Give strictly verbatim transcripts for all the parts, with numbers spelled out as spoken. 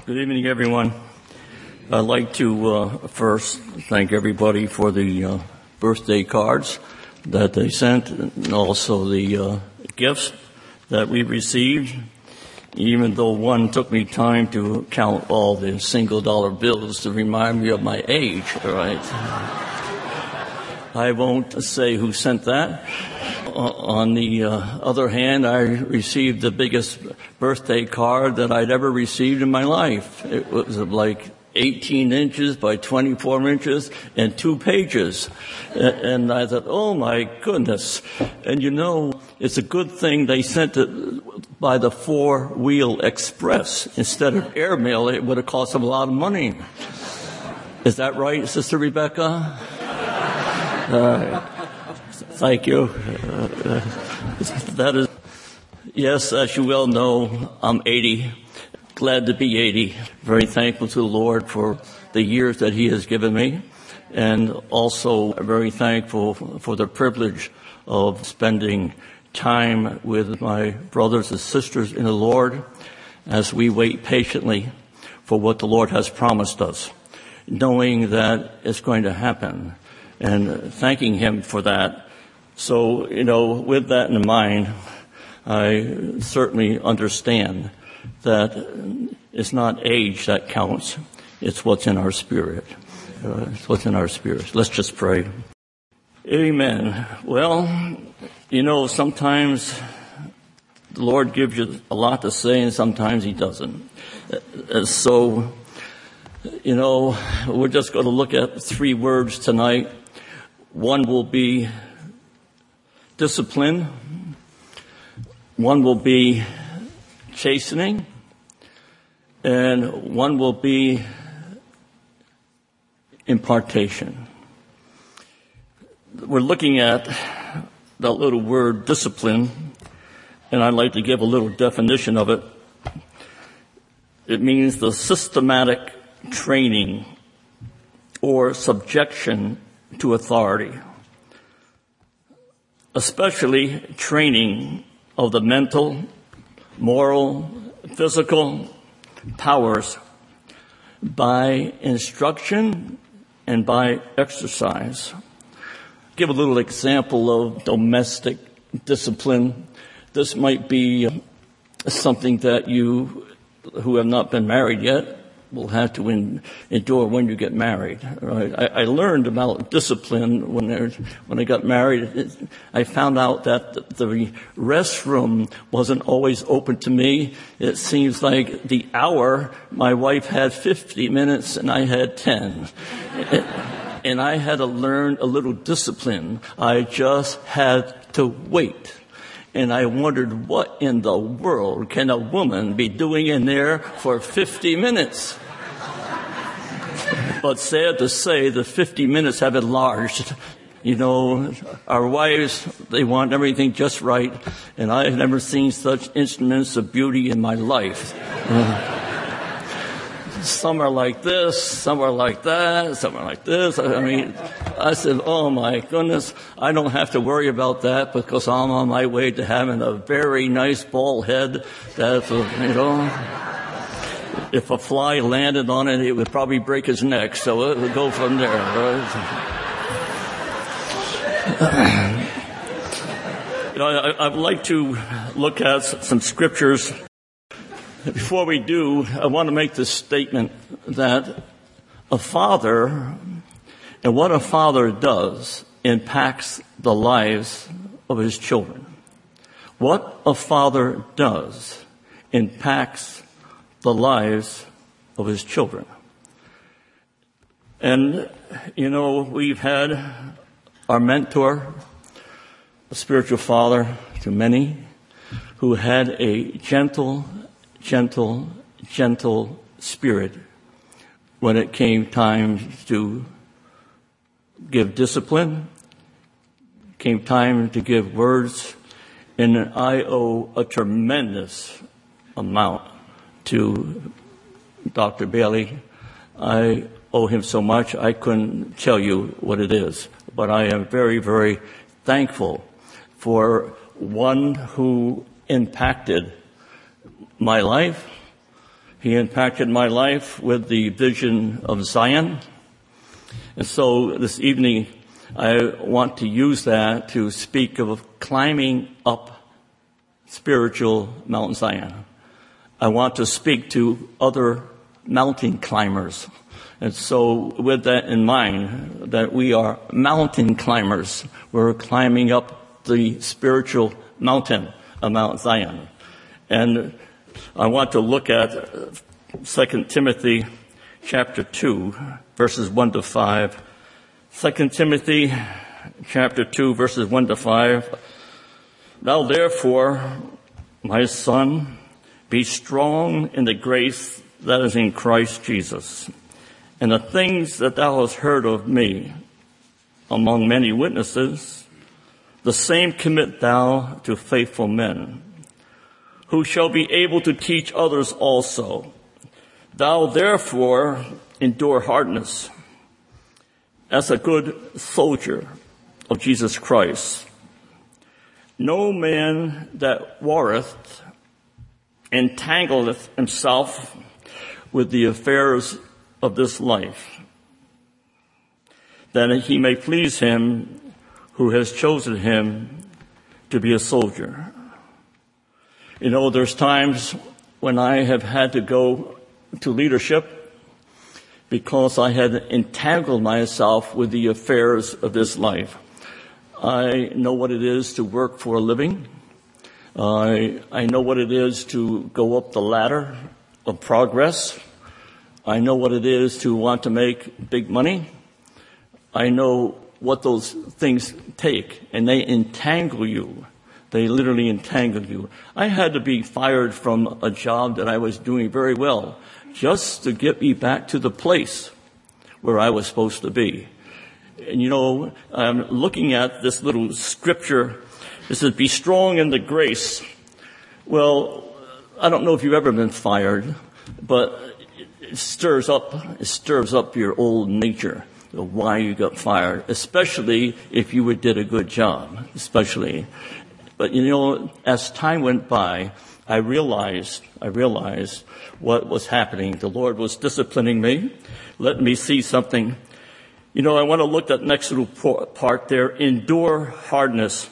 Good evening, everyone. I'd like to uh, first thank everybody for the uh, birthday cards that they sent, and also the uh, gifts that we received, even though one took me time to count all the single dollar bills to remind me of my age, all right? I won't say who sent that. On the uh, other hand, I received the biggest birthday card that I'd ever received in my life. It was like eighteen inches by twenty-four inches and two pages. And I thought, oh my goodness. And you know, it's a good thing they sent it by the four-wheel express instead of airmail. It would have cost them a lot of money. Is that right, Sister Rebecca? Uh, Thank you. Uh, that is, yes, as you well know, I'm eighty. Glad to be eighty. Very thankful to the Lord for the years that He has given me, and also very thankful for the privilege of spending time with my brothers and sisters in the Lord as we wait patiently for what the Lord has promised us, knowing that it's going to happen, and thanking Him for that. So, you know, with that in mind, I certainly understand that it's not age that counts. It's what's in our spirit. Uh, it's what's in our spirit. Let's just pray. Amen. Well, you know, sometimes the Lord gives you a lot to say and sometimes He doesn't. Uh, so, you know, we're just going to look at three words tonight. One will be discipline, one will be chastening, and one will be impartation. We're looking at that little word discipline, and I'd like to give a little definition of it. It means the systematic training or subjection to authority, especially training of the mental, moral, physical powers by instruction and by exercise. Give a little example of domestic discipline. This might be something that you who have not been married yet will have to in, endure when you get married. Right? I, I learned about discipline when I, when I got married. It, I found out that the, the restroom wasn't always open to me. It seems like the hour my wife had fifty minutes and I had ten. And I had to learn a little discipline. I just had to wait. And I wondered, what in the world can a woman be doing in there for fifty minutes? But sad to say, the fifty minutes have enlarged. You know, our wives, they want everything just right. And I have never seen such instruments of beauty in my life. Uh, some are like this, some are like that, some are like this. I mean, I said, oh my goodness, I don't have to worry about that because I'm on my way to having a very nice bald head that, you know, if a fly landed on it, it would probably break his neck. So it would go from there, right? You know, I, I'd like to look at some scriptures. Before we do, I want to make this statement that a father and what a father does impacts the lives of his children. What a father does impacts the lives of his children. And, you know, we've had our mentor, a spiritual father to many, who had a gentle, gentle, gentle spirit when it came time to give discipline, came time to give words, and I owe a tremendous amount to Doctor Bailey. I owe him so much, I couldn't tell you what it is. But I am very, very thankful for one who impacted my life, He impacted my life with the vision of Zion. And so this evening, I want to use that to speak of climbing up spiritual Mount Zion. I want to speak to other mountain climbers. And so with that in mind, that we are mountain climbers, we're climbing up the spiritual mountain of Mount Zion. And I want to look at Second Timothy chapter two, verses one to five. Second Timothy chapter two, verses one to five. Thou therefore, my son, be strong in the grace that is in Christ Jesus. And the things that thou hast heard of me among many witnesses, the same commit thou to faithful men, who shall be able to teach others also. Thou therefore endure hardness as a good soldier of Jesus Christ. No man that warreth entangleth himself with the affairs of this life, that he may please him who has chosen him to be a soldier. You know, there's times when I have had to go to leadership because I had entangled myself with the affairs of this life. I know what it is to work for a living. I, I know what it is to go up the ladder of progress. I know what it is to want to make big money. I know what those things take, and they entangle you. They literally entangle you. I had to be fired from a job that I was doing very well just to get me back to the place where I was supposed to be. And you know, I'm looking at this little scripture. It says, be strong in the grace. Well, I don't know if you've ever been fired, but it stirs up, it stirs up your old nature of why you got fired, especially if you did a good job, especially. But you know, as time went by, I realized, I realized what was happening. The Lord was disciplining me, letting me see something. You know, I want to look at the next little part there, endure hardness.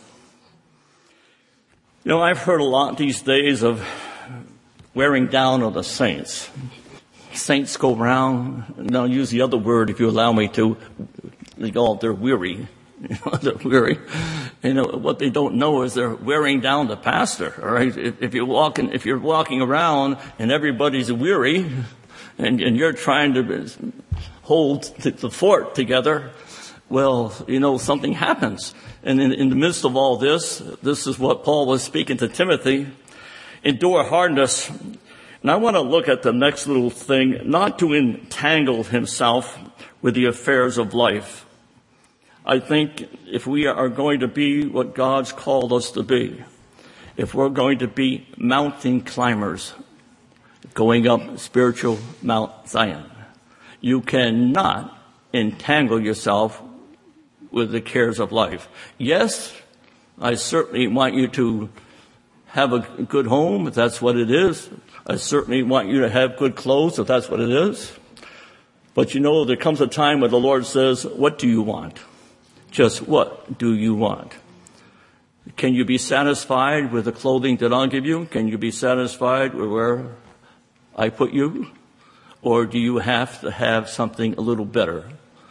You know, I've heard a lot these days of wearing down of the saints. Saints go around, and I'll use the other word if you allow me to, they go, they're weary. You know, they're weary. You know, what they don't know is they're wearing down the pastor, all right? If, if you're walking, if you're walking around and everybody's weary and, and you're trying to hold the fort together, well, you know, something happens. And in, in the midst of all this, this is what Paul was speaking to Timothy. Endure hardness. And I want to look at the next little thing, not to entangle himself with the affairs of life. I think if we are going to be what God's called us to be, if we're going to be mountain climbers, going up spiritual Mount Zion, you cannot entangle yourself with the cares of life. Yes, I certainly want you to have a good home, if that's what it is. I certainly want you to have good clothes, if that's what it is. But you know, there comes a time when the Lord says, what do you want? Just what do you want? Can you be satisfied with the clothing that I'll give you? Can you be satisfied with where I put you? Or do you have to have something a little better?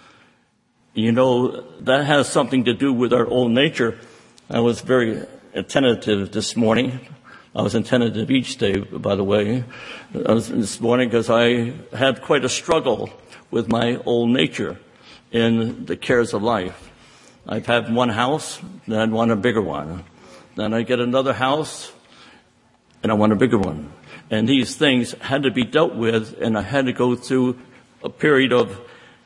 You know, that has something to do with our own nature. I was very attentive this morning. I was attentive each day, by the way, I was this morning because I had quite a struggle with my old nature in the cares of life. I've had one house, then I want a bigger one. Then I get another house, and I want a bigger one. And these things had to be dealt with, and I had to go through a period of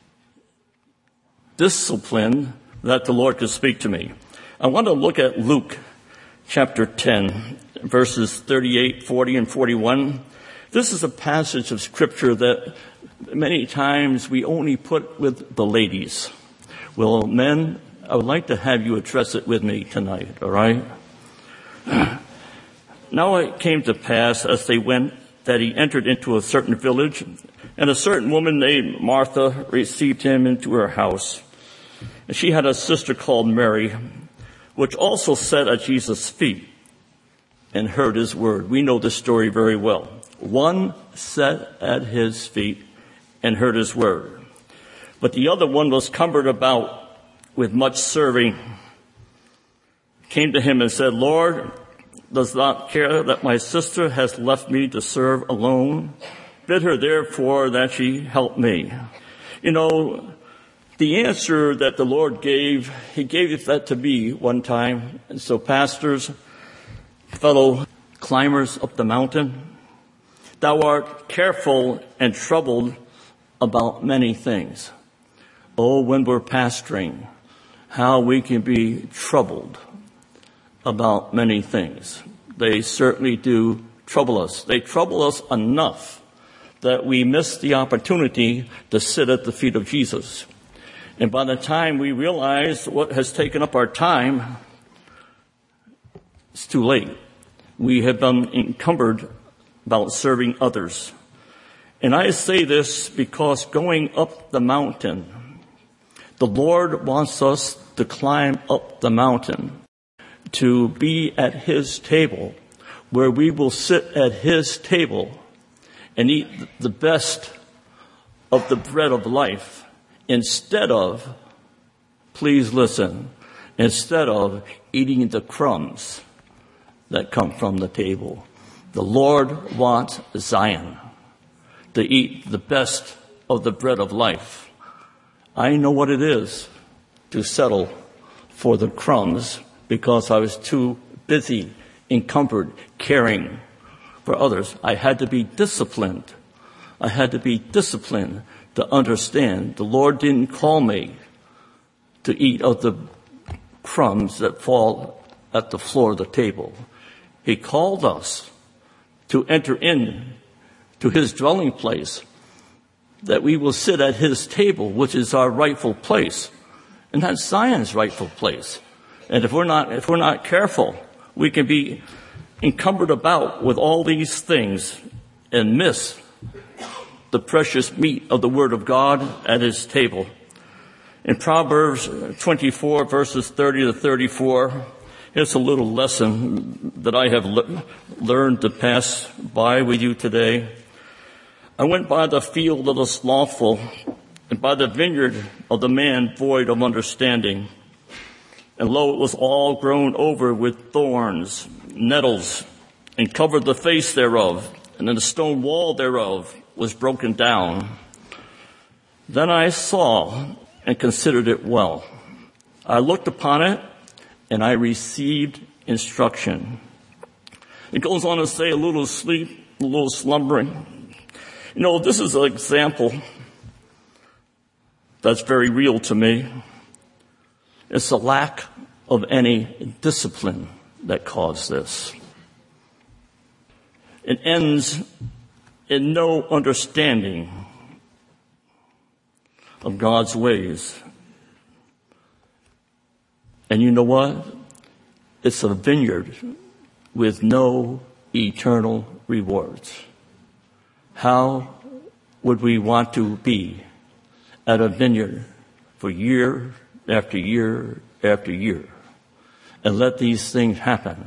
discipline that the Lord could speak to me. I want to look at Luke chapter ten, verses thirty-eight, forty, and forty-one. This is a passage of Scripture that many times we only put with the ladies. Well, men, I would like to have you address it with me tonight, all right? Now it came to pass, as they went that he entered into a certain village, and a certain woman named Martha received him into her house. And she had a sister called Mary, which also sat at Jesus' feet and heard his word. We know this story very well. One sat at his feet and heard his word, but the other one was cumbered about with much serving, came to him and said, Lord, does not care that my sister has left me to serve alone? Bid her therefore that she help me. You know, the answer that the Lord gave, he gave that to me one time. And so pastors, fellow climbers up the mountain, thou art careful and troubled about many things. Oh, when we're pastoring, how we can be troubled about many things. They certainly do trouble us. They trouble us enough that we miss the opportunity to sit at the feet of Jesus. And by the time we realize what has taken up our time, it's too late. We have been encumbered about serving others. And I say this because going up the mountain, the Lord wants us to climb up the mountain, to be at his table, where we will sit at his table and eat the best of the bread of life, instead of, please listen, instead of eating the crumbs that come from the table. The Lord wants Zion to eat the best of the bread of life. I know what it is to settle for the crumbs because I was too busy, encumbered, caring for others. I had to be disciplined. I had to be disciplined to understand the Lord didn't call me to eat of the crumbs that fall at the floor of the table. He called us to enter in to his dwelling place, that we will sit at his table, which is our rightful place. And that's Zion's rightful place. And if we're not, if we're not careful, we can be encumbered about with all these things and miss the precious meat of the Word of God at his table. In Proverbs twenty-four, verses thirty to thirty-four, here's a little lesson that I have le- learned to pass by with you today. I went by the field of the slothful and by the vineyard of the man void of understanding. And lo, it was all grown over with thorns, nettles, and covered the face thereof, and then the stone wall thereof was broken down. Then I saw and considered it well. I looked upon it, and I received instruction. It goes on to say a little sleep, a little slumbering. You know, this is an example that's very real to me. It's the lack of any discipline that caused this. It ends in no understanding of God's ways. And you know what? It's a vineyard with no eternal rewards. How would we want to be at a vineyard for year after year after year and let these things happen?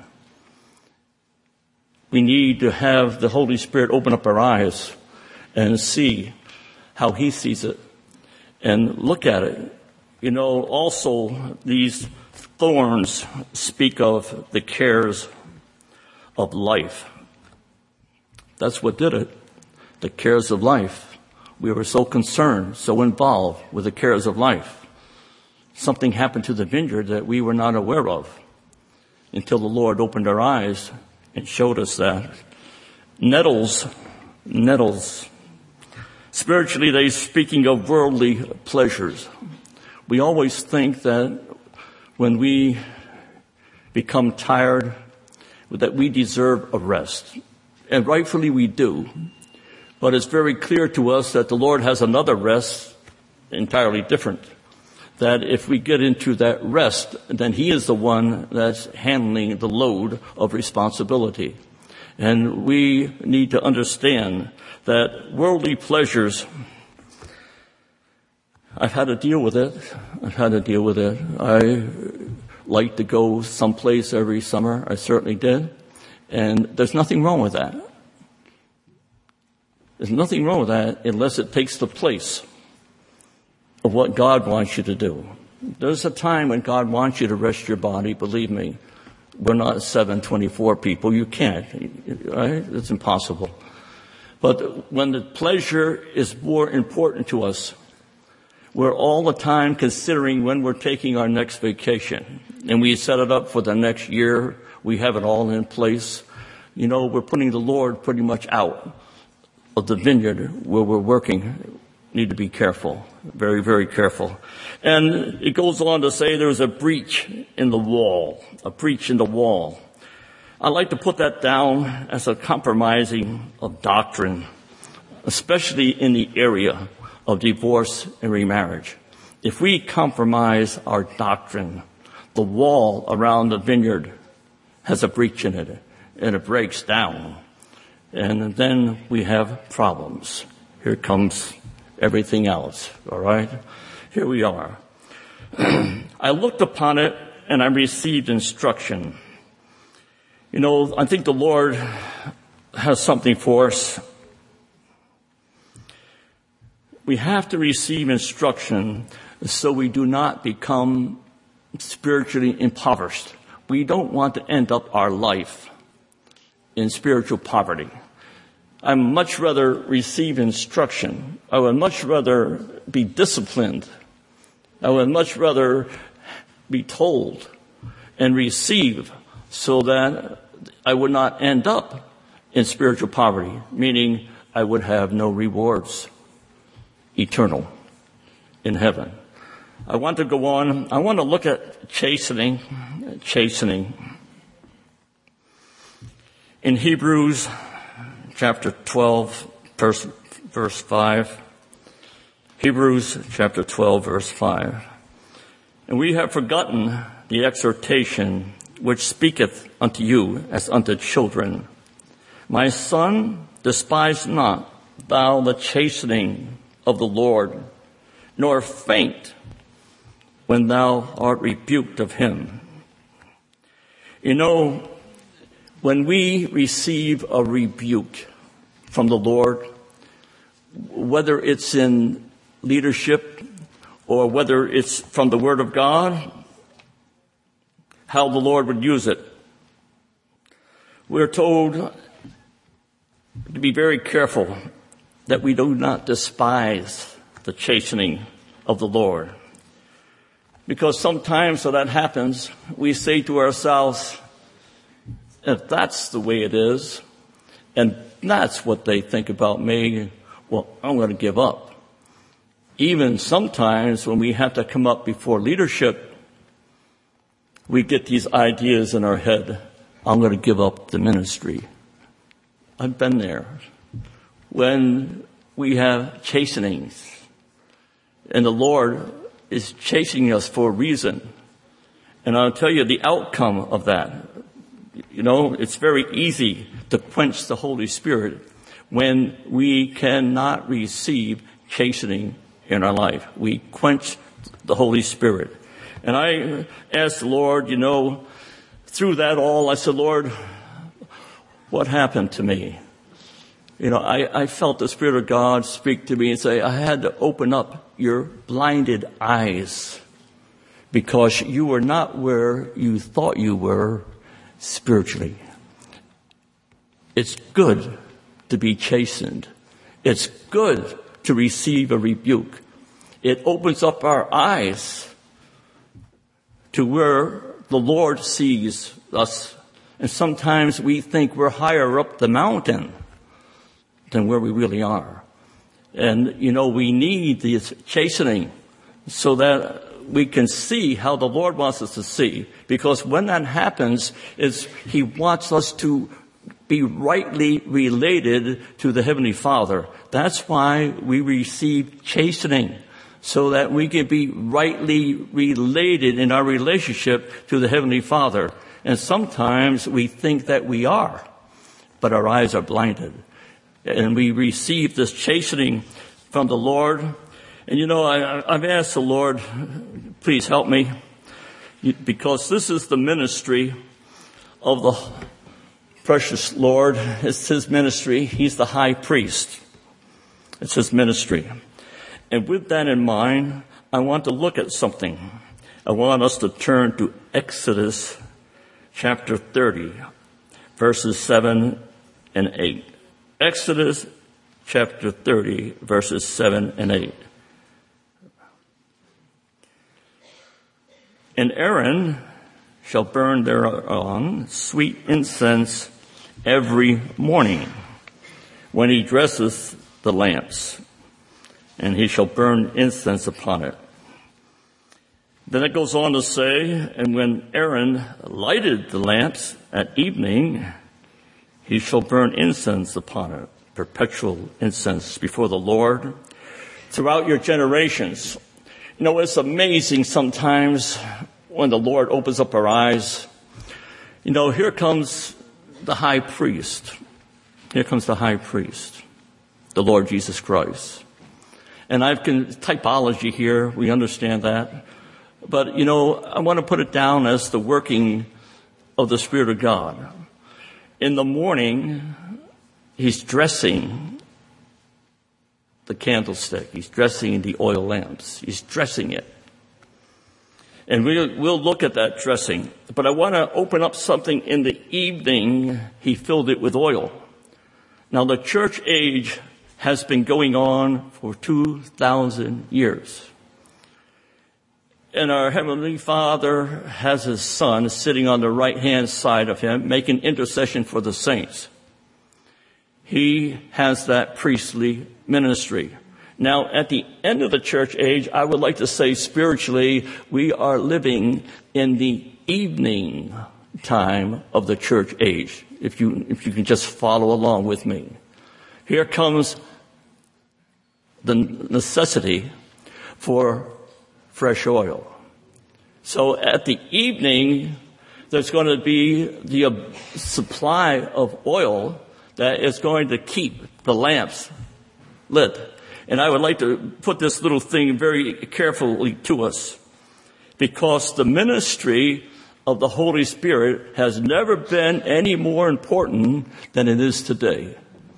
We need to have the Holy Spirit open up our eyes and see how he sees it and look at it. You know, also these thorns speak of the cares of life. That's what did it. The cares of life. We were so concerned, so involved with the cares of life. Something happened to the vineyard that we were not aware of until the Lord opened our eyes and showed us that. Nettles, nettles. Spiritually, they're speaking of worldly pleasures. We always think that when we become tired, that we deserve a rest. And rightfully we do. But it's very clear to us that the Lord has another rest entirely different. That if we get into that rest, then he is the one that's handling the load of responsibility. And we need to understand that worldly pleasures, I've had to deal with it. I've had to deal with it. I like to go someplace every summer. I certainly did. And there's nothing wrong with that. There's nothing wrong with that unless it takes the place of what God wants you to do. There's a time when God wants you to rest your body. Believe me, we're not seven twenty-four people. You can't, right? It's impossible. But when the pleasure is more important to us, we're all the time considering when we're taking our next vacation. And we set it up for the next year. We have it all in place. You know, we're putting the Lord pretty much out of the vineyard where we're working. Need to be careful. Very, very careful. And it goes on to say there's a breach in the wall. A breach in the wall. I like to put that down as a compromising of doctrine, especially in the area of divorce and remarriage. If we compromise our doctrine, the wall around the vineyard has a breach in it, and it breaks down. And then we have problems. Here comes everything else, all right? Here we are. I looked upon it, and I received instruction. You know, I think the Lord has something for us. We have to receive instruction so we do not become spiritually impoverished. We don't want to end up our life in spiritual poverty. I would much rather receive instruction. I would much rather be disciplined. I would much rather be told and receive so that I would not end up in spiritual poverty, meaning I would have no rewards eternal in heaven. I want to go on. I want to look at chastening. Chastening. In Hebrews chapter twelve, verse, verse five. Hebrews chapter twelve, verse five. And we have forgotten the exhortation which speaketh unto you as unto children. My son, despise not thou the chastening of the Lord, nor faint when thou art rebuked of him. You know, when we receive a rebuke from the Lord, whether it's in leadership or whether it's from the Word of God, how the Lord would use it. We're told to be very careful that we do not despise the chastening of the Lord. Because sometimes when that happens, we say to ourselves, if that's the way it is, and that's what they think about me, well, I'm going to give up. Even sometimes when we have to come up before leadership, we get these ideas in our head. I'm going to give up the ministry. I've been there. When we have chastenings, and the Lord is chastening us for a reason. And I'll tell you the outcome of that. You know, it's very easy to quench the Holy Spirit when we cannot receive chastening in our life. We quench the Holy Spirit. And I asked the Lord, you know, through that all, I said, Lord, what happened to me? You know, I, I felt the Spirit of God speak to me and say, I had to open up your blinded eyes because you were not where you thought you were spiritually. It's good to be chastened. It's good to receive a rebuke. It opens up our eyes to where the Lord sees us. And sometimes we think we're higher up the mountain than where we really are. And, you know, we need this chastening so that we can see how the Lord wants us to see. Because when that happens, is He wants us to be rightly related to the Heavenly Father. That's why we receive chastening, so that we can be rightly related in our relationship to the Heavenly Father. And sometimes we think that we are. but our eyes are blinded. And we receive this chastening from the Lord. And you know, I, I've asked the Lord, please help me, because this is the ministry of the precious Lord. It's his ministry. He's the high priest. It's his ministry. And with that in mind, I want to look at something. I want us to turn to Exodus chapter thirty, verses seven and eight. Exodus chapter thirty, verses seven and eight. And Aaron shall burn thereon sweet incense every morning when he dresseth the lamps, and he shall burn incense upon it. Then it goes on to say, and when Aaron lighted the lamps at evening, he shall burn incense upon it, perpetual incense before the Lord throughout your generations. You know, it's amazing sometimes when the Lord opens up our eyes. You know, here comes the high priest. Here comes the high priest, the Lord Jesus Christ. And I've con- typology here. We understand that. But, you know, I want to put it down as the working of the Spirit of God. In the morning, he's dressing the candlestick. He's dressing the oil lamps. He's dressing it. And we'll, we'll look at that dressing. But I want to open up something. In the evening, he filled it with oil. Now, the church age has been going on for two thousand years. And our Heavenly Father has his Son sitting on the right-hand side of him, making intercession for the saints. He has that priestly ministry. Now, at the end of the church age, I would like to say spiritually, we are living in the evening time of the church age, if you, if you can just follow along with me. Here comes the necessity for fresh oil. So at the evening, there's going to be the uh, supply of oil that is going to keep the lamps lit. And I would like to put this little thing very carefully to us, because the ministry of the Holy Spirit has never been any more important than it is today.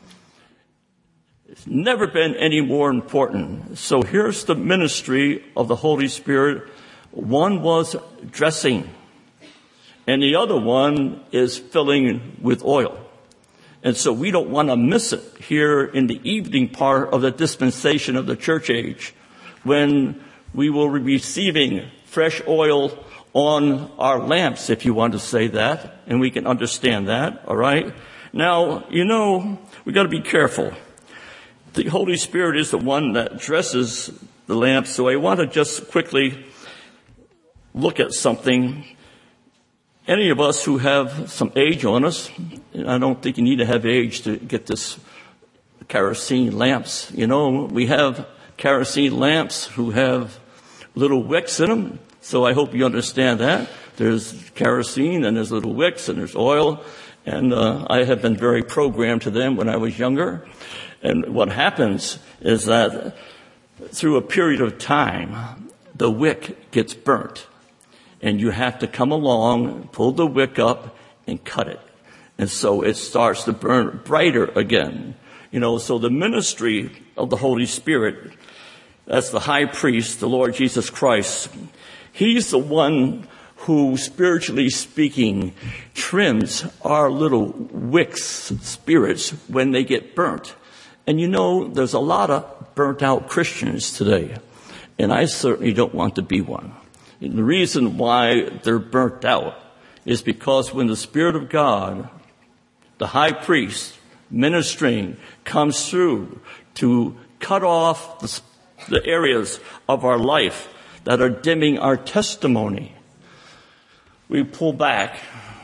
It's never been any more important. So here's the ministry of the Holy Spirit. One was dressing, and the other one is filling with oil. And so we don't want to miss it here in the evening part of the dispensation of the church age, when we will be receiving fresh oil on our lamps, if you want to say that, and we can understand that, all right? Now, you know, we got to be careful. The Holy Spirit is the one that dresses the lamps, so I want to just quickly look at something. Any of us who have some age on us, I don't think you need to have age to get this kerosene lamps. You know, we have kerosene lamps who have little wicks in them, so I hope you understand that. There's kerosene and there's little wicks and there's oil, and uh, I have been very programmed to them when I was younger. And what happens is that through a period of time, the wick gets burnt. And you have to come along, pull the wick up, and cut it. And so it starts to burn brighter again. You know, so the ministry of the Holy Spirit, that's the high priest, the Lord Jesus Christ. He's the one who, spiritually speaking, trims our little wicks, spirits, when they get burnt. And you know, there's a lot of burnt out Christians today. And I certainly don't want to be one. And the reason why they're burnt out is because when the Spirit of God, the high priest, ministering, comes through to cut off the, the areas of our life that are dimming our testimony, we pull back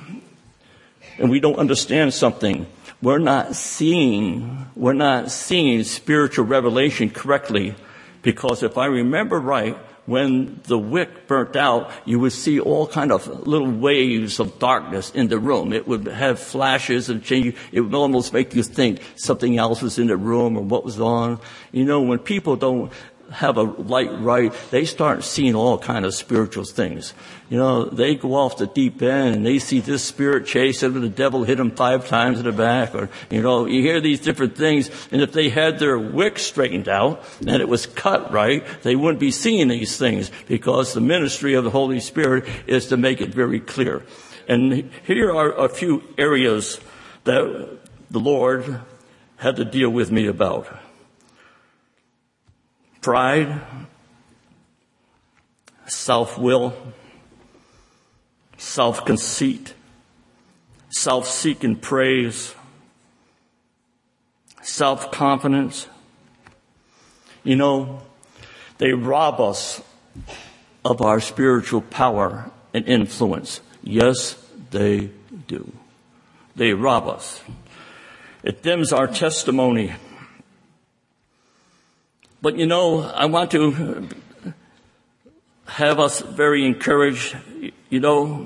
and we don't understand something. We're not seeing, we're not seeing spiritual revelation correctly, because if I remember right, when the wick burnt out, you would see all kind of little waves of darkness in the room. It would have flashes and change. It would almost make you think something else was in the room or what was on. You know, when people don't have a light right, they start seeing all kind of spiritual things. You know, they go off the deep end and they see this spirit chase him and the devil hit him five times in the back, or, you know, you hear these different things. And if they had their wick straightened out and it was cut right, they wouldn't be seeing these things, because the ministry of the Holy Spirit is to make it very clear. And here are a few areas that the Lord had to deal with me about. Pride, self-will, self-conceit, self-seeking praise, self-confidence. You know, they rob us of our spiritual power and influence. Yes, they do. They rob us. It dims our testimony. But, you know, I want to have us very encouraged. You know,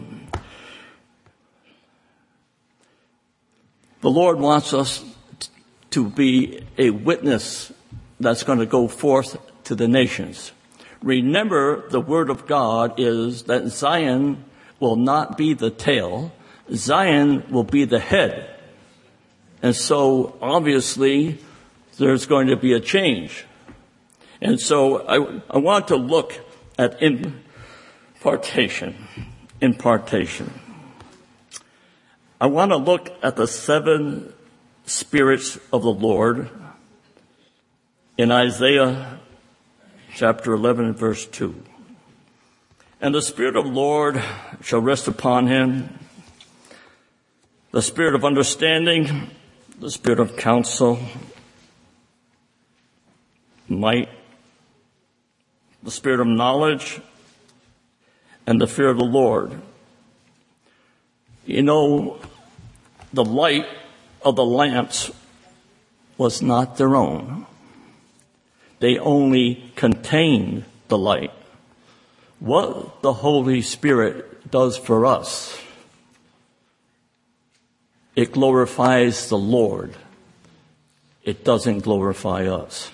the Lord wants us to be a witness that's going to go forth to the nations. Remember, the word of God is that Zion will not be the tail. Zion will be the head. And so, obviously, there's going to be a change. And so I, I want to look at impartation. Impartation. I want to look at the seven spirits of the Lord in Isaiah chapter eleven and verse two. And the Spirit of the Lord shall rest upon him, the Spirit of understanding, the Spirit of counsel, might, the Spirit of knowledge, and the fear of the Lord. You know, the light of the lamps was not their own. They only contained the light. What the Holy Spirit does for us, it glorifies the Lord. It doesn't glorify us.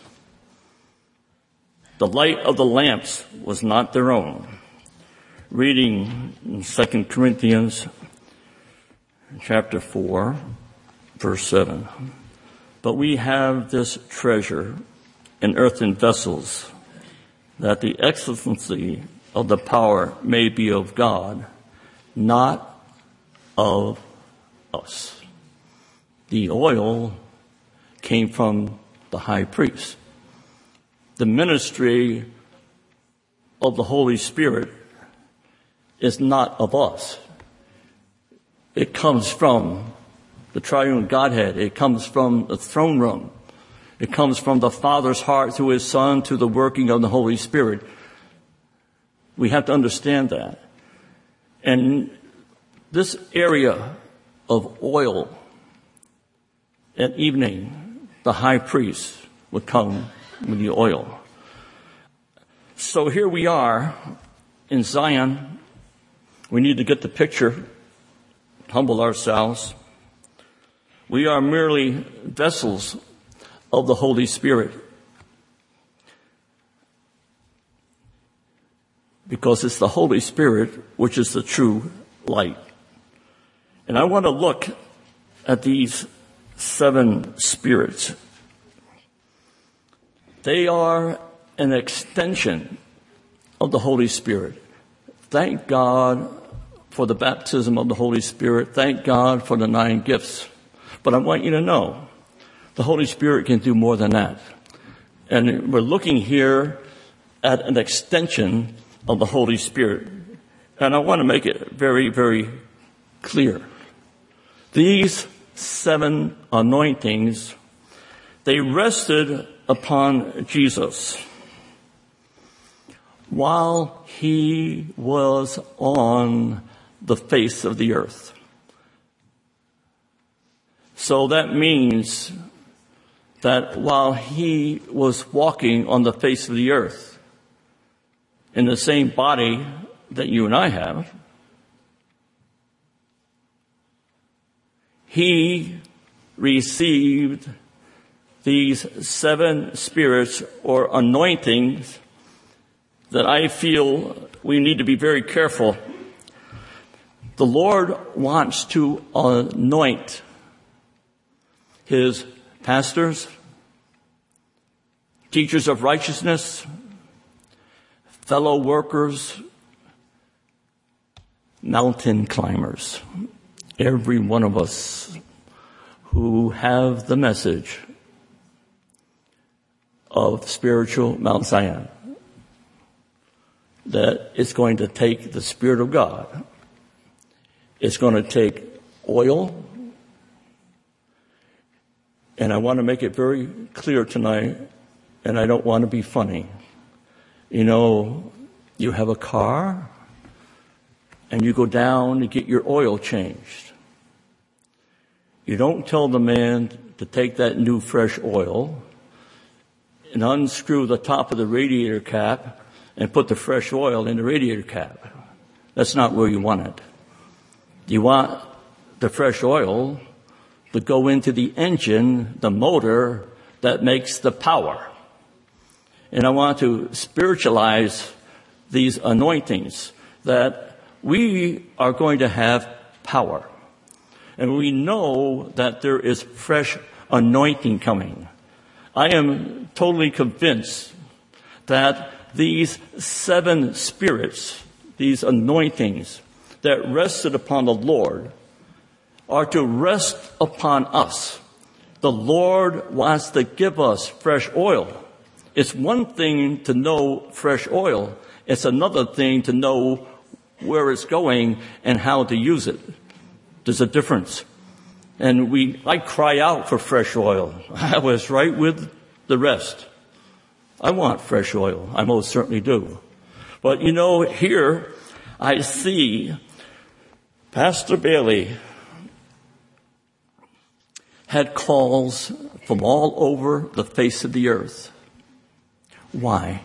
The light of the lamps was not their own. Reading in Second Corinthians chapter four, verse seven. But we have this treasure in earthen vessels, that the excellency of the power may be of God, not of us. The oil came from the high priest. The ministry of the Holy Spirit is not of us. It comes from the triune Godhead. It comes from the throne room. It comes from the Father's heart through his Son to the working of the Holy Spirit. We have to understand that. And this area of oil, at evening, the high priest would come with the oil. So here we are in Zion. We need to get the picture, humble ourselves. We are merely vessels of the Holy Spirit, because it's the Holy Spirit which is the true light. And I want to look at these seven spirits. They are an extension of the Holy Spirit. Thank God for the baptism of the Holy Spirit. Thank God for the nine gifts. But I want you to know, the Holy Spirit can do more than that. And we're looking here at an extension of the Holy Spirit. And I want to make it very, very clear. These seven anointings, they rested upon Jesus while he was on the face of the earth. So that means that while he was walking on the face of the earth, in the same body that you and I have. He received these seven spirits or anointings that I feel we need to be very careful. The Lord wants to anoint his pastors, teachers of righteousness, fellow workers, mountain climbers, every one of us who have the message of spiritual Mount Zion, that it's going to take the Spirit of God. It's going to take oil. And I want to make it very clear tonight, and I don't want to be funny. You know, you have a car, and you go down to get your oil changed. You don't tell the man to take that new fresh oil and unscrew the top of the radiator cap and put the fresh oil in the radiator cap. That's not where you want it. You want the fresh oil to go into the engine, the motor that makes the power. And I want to spiritualize these anointings, that we are going to have power. And we know that there is fresh anointing coming. I am totally convinced that these seven spirits, these anointings that rested upon the Lord, are to rest upon us. The Lord wants to give us fresh oil. It's one thing to know fresh oil. It's another thing to know where it's going and how to use it. There's a difference. And we, I cry out for fresh oil. I was right with the rest. I want fresh oil. I most certainly do. But you know, here I see Pastor Bailey had calls from all over the face of the earth. Why?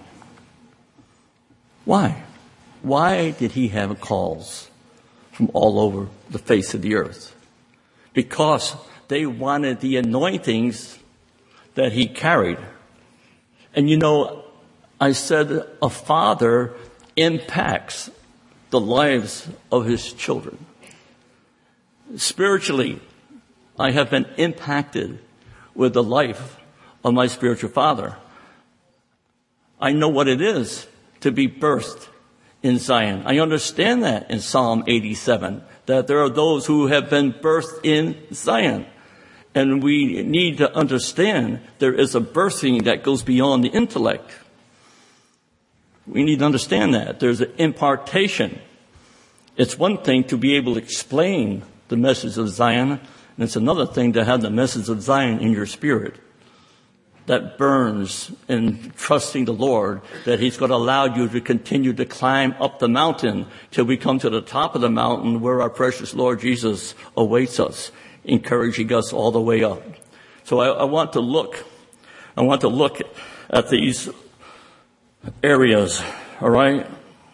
Why? Why did he have calls from all over the face of the earth? Because they wanted the anointings that he carried. And you know, I said a father impacts the lives of his children. Spiritually, I have been impacted with the life of my spiritual father. I know what it is to be birthed in Zion. I understand that in Psalm eighty-seven, that there are those who have been birthed in Zion. And we need to understand there is a birthing that goes beyond the intellect. We need to understand that. There's an impartation. It's one thing to be able to explain the message of Zion, and it's another thing to have the message of Zion in your spirit that burns in trusting the Lord, that he's going to allow you to continue to climb up the mountain till we come to the top of the mountain where our precious Lord Jesus awaits us, encouraging us all the way up. So I, I want to look, I want to look at these areas, all right?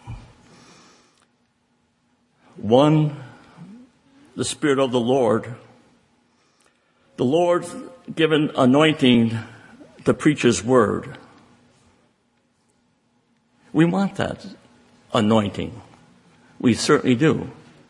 One, the Spirit of the Lord. The Lord's given anointing to preach his word. We want that anointing. We certainly do.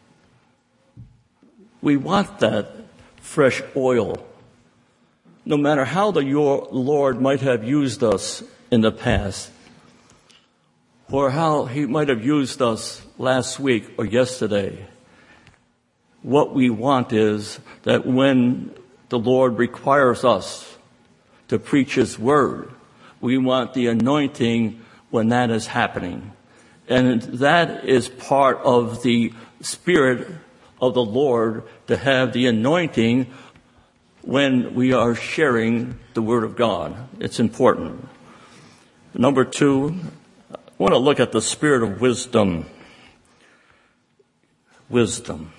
We want that fresh oil. No matter how the your Lord might have used us in the past, or how he might have used us last week or yesterday, what we want is that when the Lord requires us to preach his word, we want the anointing when that is happening. And that is part of the Spirit of the Lord, to have the anointing when we are sharing the word of God. It's important. Number two, I want to look at the spirit of wisdom. Wisdom.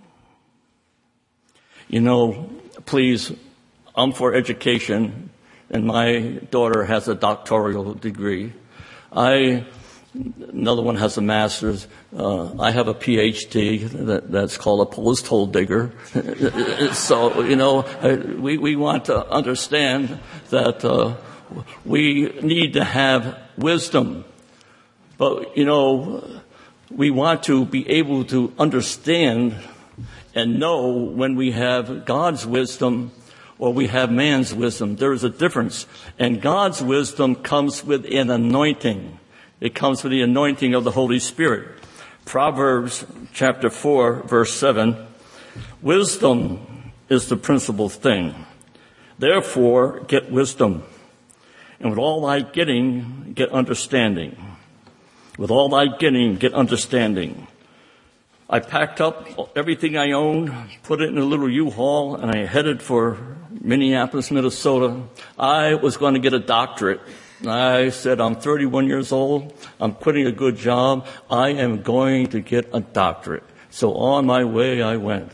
You know, please, I'm for education, and my daughter has a doctoral degree. I Another one has a master's. Uh, I have a P H D that, that's called a post hole digger. So, you know, we, we want to understand that uh, we need to have wisdom. But, you know, we want to be able to understand and know when we have God's wisdom or we have man's wisdom. There is a difference. And God's wisdom comes with an anointing. It comes with the anointing of the Holy Spirit. Proverbs chapter four, verse seven. Wisdom is the principal thing. Therefore, get wisdom. And with all thy getting, get understanding. With all thy getting, get understanding. I packed up everything I owned, put it in a little U-Haul, and I headed for Minneapolis, Minnesota. I was going to get a doctorate. I said, I'm thirty-one years old. I'm quitting a good job. I am going to get a doctorate. So on my way, I went.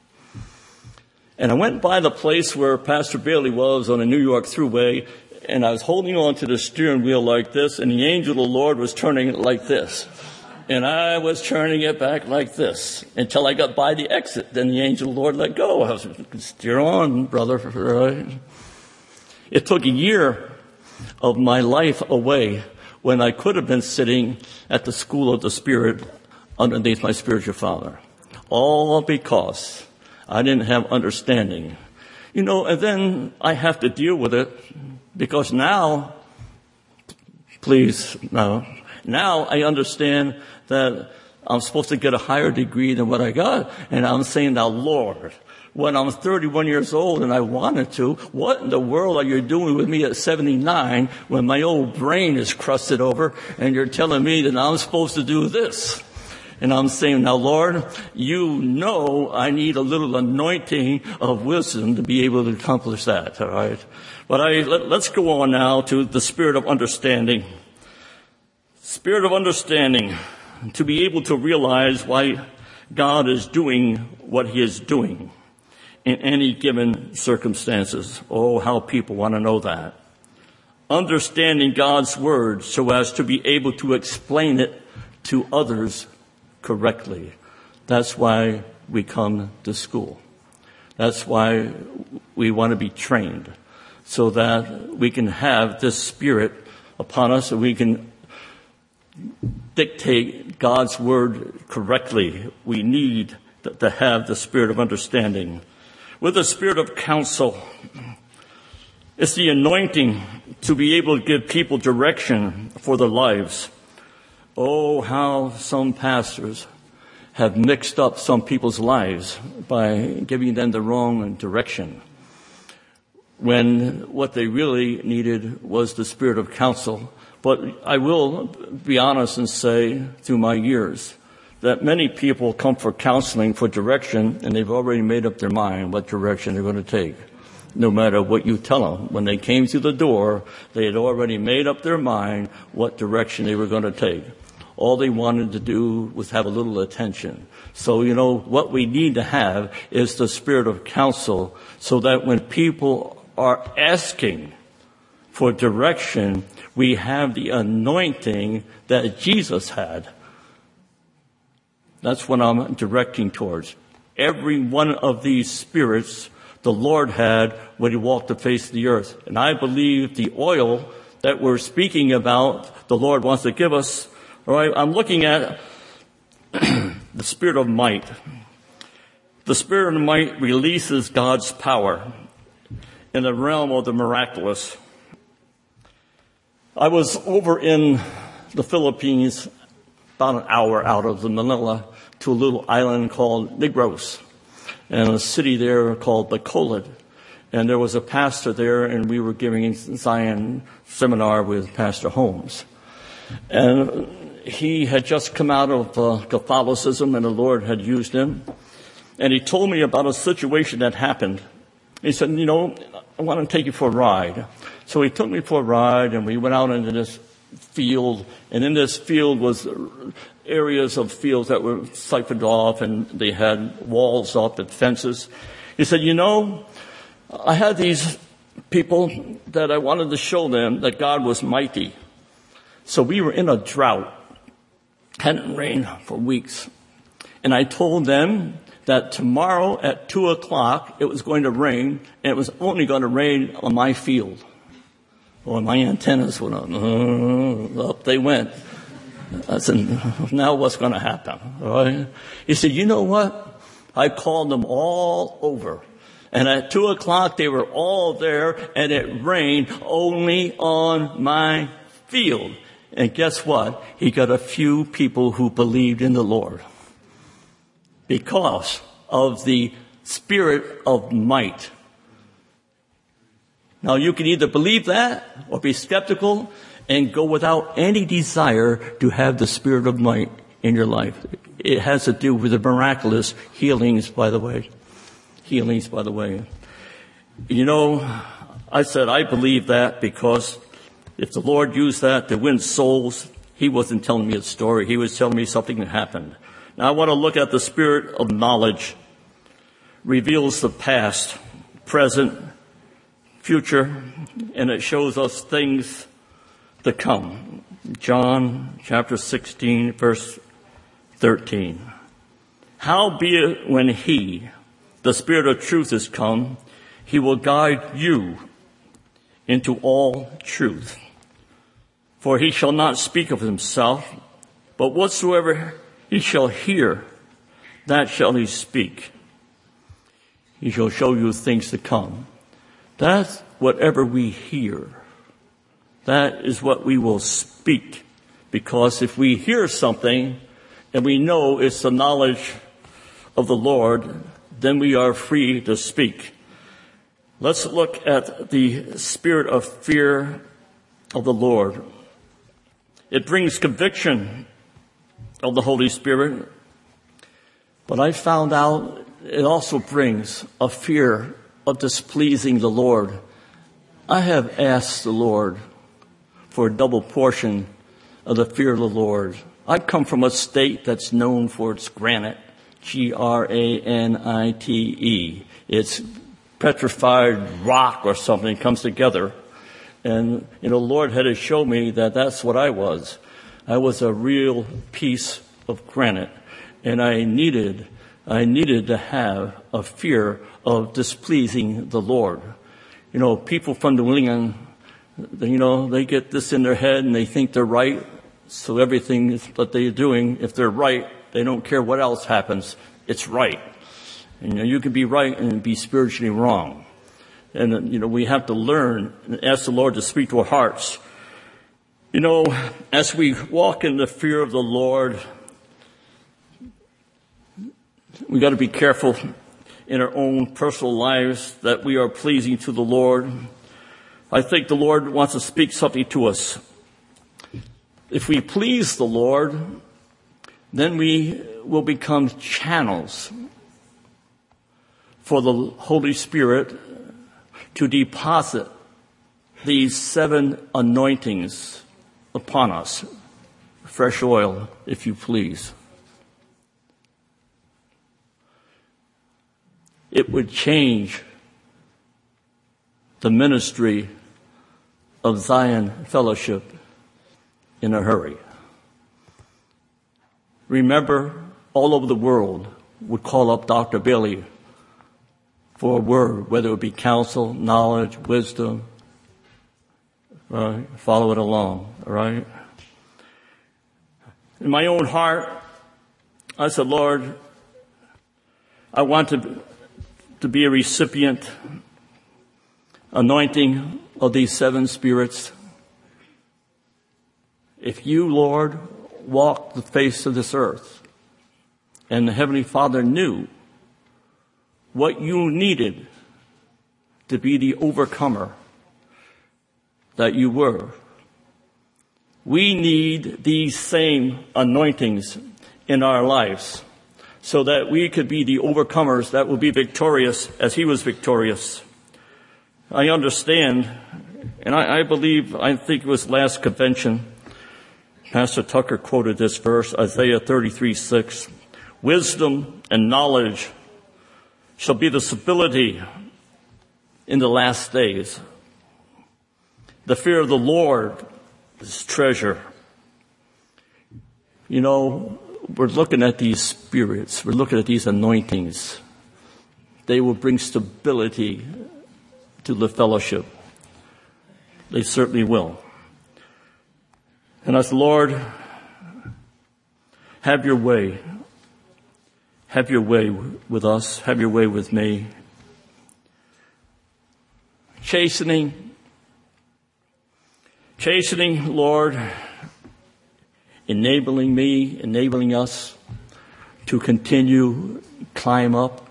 And I went by the place where Pastor Bailey was on the New York Thruway, and I was holding on to the steering wheel like this, and the angel of the Lord was turning it like this. And I was turning it back like this until I got by the exit. Then the angel of the Lord let go. I was, steer on, brother. Right? It took a year of my life away when I could have been sitting at the school of the Spirit underneath my spiritual father. All because I didn't have understanding. You know, and then I have to deal with it because now, please, now, now I understand that I'm supposed to get a higher degree than what I got. And I'm saying, now, Lord, when I'm thirty-one years old and I wanted to, what in the world are you doing with me at seventy-nine when my old brain is crusted over and you're telling me that I'm supposed to do this? And I'm saying, now, Lord, you know I need a little anointing of wisdom to be able to accomplish that, all right? But I, let, let's go on now to the spirit of understanding. Spirit of understanding, to be able to realize why God is doing what he is doing in any given circumstances. Oh, how people want to know that. Understanding God's word so as to be able to explain it to others correctly. That's why we come to school. That's why we want to be trained so that we can have this spirit upon us and we can dictate God's word correctly. We need to have the spirit of understanding. With the spirit of counsel, it's the anointing to be able to give people direction for their lives. Oh, how some pastors have mixed up some people's lives by giving them the wrong direction, when what they really needed was the spirit of counsel. But I will be honest and say, through my years, that many people come for counseling, for direction, and they've already made up their mind what direction they're going to take, no matter what you tell them. When they came through the door, they had already made up their mind what direction they were going to take. All they wanted to do was have a little attention. So, you know, what we need to have is the spirit of counsel so that when people are asking for direction, we have the anointing that Jesus had. That's what I'm directing towards. Every one of these spirits the Lord had when he walked the face of the earth. And I believe the oil that we're speaking about, the Lord wants to give us. All right, I'm looking at the spirit of might. The spirit of might releases God's power in the realm of the miraculous. I was over in the Philippines, about an hour out of the Manila, to a little island called Negros, and a city there called Bacolod. And there was a pastor there, and we were giving a Zion seminar with Pastor Holmes. And he had just come out of uh, Catholicism, and the Lord had used him. And he told me about a situation that happened. He said, you know, I want to take you for a ride. So he took me for a ride, and we went out into this field. And in this field was areas of fields that were siphoned off, and they had walls up and fences. He said, you know, I had these people that I wanted to show them that God was mighty. So we were in a drought. Hadn't rained for weeks. And I told them that tomorrow at two o'clock it was going to rain, and it was only going to rain on my field. Well, my antennas went up. Uh, up they went. I said, now what's going to happen? All right? He said, you know what? I called them all over. And at two o'clock they were all there, and it rained only on my field. And guess what? He got a few people who believed in the Lord because of the spirit of might. Now, you can either believe that or be skeptical and go without any desire to have the spirit of might in your life. It has to do with the miraculous healings, by the way. Healings, by the way. You know, I said I believe that because if the Lord used that to win souls, he wasn't telling me a story. He was telling me something that happened. Now I want to look at the spirit of knowledge. Reveals the past, present, future, and it shows us things to come. John chapter sixteen, verse thirteen. Howbeit when he, the Spirit of truth, is come, he will guide you into all truth. For he shall not speak of himself, but whatsoever he shall hear, that shall he speak. He shall show you things to come. That's whatever we hear. That is what we will speak. Because if we hear something and we know it's the knowledge of the Lord, then we are free to speak. Let's look at the spirit of fear of the Lord. It brings conviction of the Holy Spirit, but I found out it also brings a fear of displeasing the Lord. I have asked the Lord for a double portion of the fear of the Lord. I come from a state that's known for its granite, G R A N I T E. It's petrified rock or something comes together. And, you know, the Lord had to show me that that's what I was. I was a real piece of granite. And I needed, I needed to have a fear of displeasing the Lord. You know, people from New England, you know, they get this in their head and they think they're right. So everything that they're doing, if they're right, they don't care what else happens. It's right. And, you know, you can be right and be spiritually wrong. And, you know, we have to learn and ask the Lord to speak to our hearts. You know, as we walk in the fear of the Lord, we got to be careful in our own personal lives that we are pleasing to the Lord. I think the Lord wants to speak something to us. If we please the Lord, then we will become channels for the Holy Spirit to deposit these seven anointings upon us. Fresh oil, if you please. It would change the ministry of Zion Fellowship in a hurry. Remember, all over the world would call up Doctor Bailey for a word, whether it be counsel, knowledge, wisdom. Right? Follow it along, all right? In my own heart, I said, Lord, I want to, to be a recipient, anointing of these seven spirits. If you, Lord, walked the face of this earth, and the Heavenly Father knew what you needed to be the overcomer that you were, we need these same anointings in our lives so that we could be the overcomers that will be victorious as he was victorious. I understand, and I, I believe, I think it was last convention, Pastor Tucker quoted this verse, Isaiah thirty-three six. Wisdom and knowledge shall be the stability in the last days. The fear of the Lord is treasure. You know, we're looking at these spirits. We're looking at these anointings. They will bring stability to the fellowship. They certainly will. And as the Lord, have your way. Have your way with us. Have your way with me. Chastening. Chastening, Lord, enabling me, enabling us to continue climb up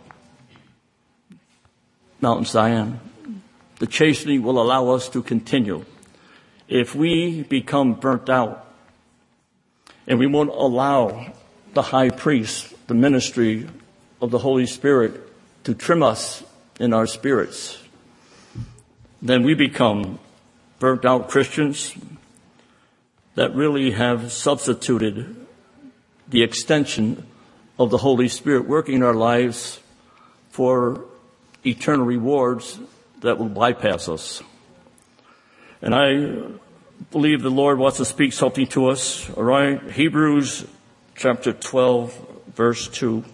Mount Zion. The chastening will allow us to continue. If we become burnt out and we won't allow the high priest, the ministry of the Holy Spirit, to trim us in our spirits, then we become burnt out Christians that really have substituted the extension of the Holy Spirit working in our lives for eternal rewards that will bypass us. And I believe the Lord wants to speak something to us. All right. Hebrews chapter twelve, verse two.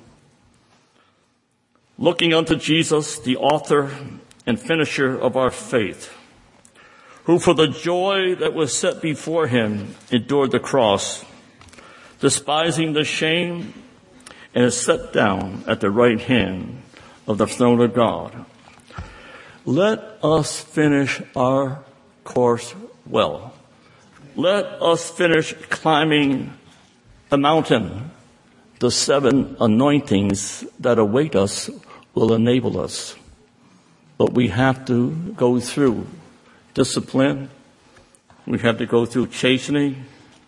Looking unto Jesus, the author and finisher of our faith, who for the joy that was set before him endured the cross, despising the shame, and is set down at the right hand of the throne of God. Let us finish our course well. Let us finish climbing the mountain. The seven anointings that await us will enable us. But we have to go through discipline. We have to go through chastening.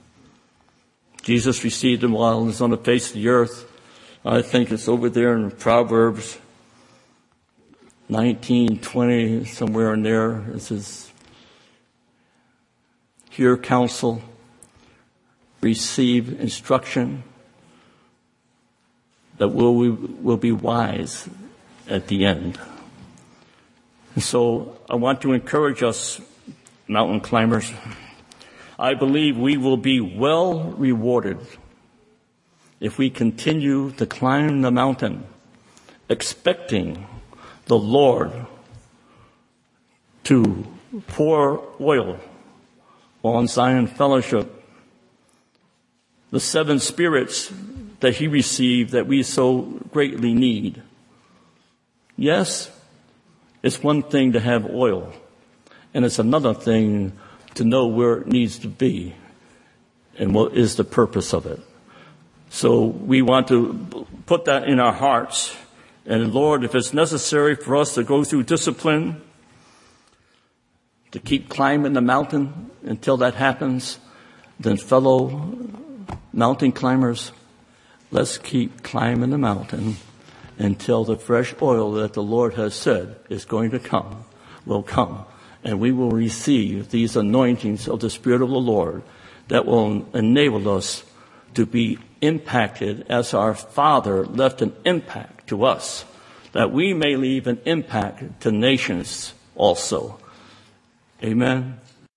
Jesus received them while he was on the face of the earth. I think it's over there in Proverbs nineteen, twenty, somewhere in there. It says, hear counsel, receive instruction, that will we will be wise at the end. And so I want to encourage us, mountain climbers. I believe we will be well rewarded if we continue to climb the mountain, expecting the Lord to pour oil on Zion Fellowship, the seven spirits that he received that we so greatly need. Yes, it's one thing to have oil, and it's another thing to know where it needs to be and what is the purpose of it. So we want to put that in our hearts. And Lord, if it's necessary for us to go through discipline, to keep climbing the mountain until that happens, then fellow mountain climbers, let's keep climbing the mountain until the fresh oil that the Lord has said is going to come will come. And we will receive these anointings of the Spirit of the Lord that will enable us to be impacted as our Father left an impact to us, that we may leave an impact to nations also. Amen.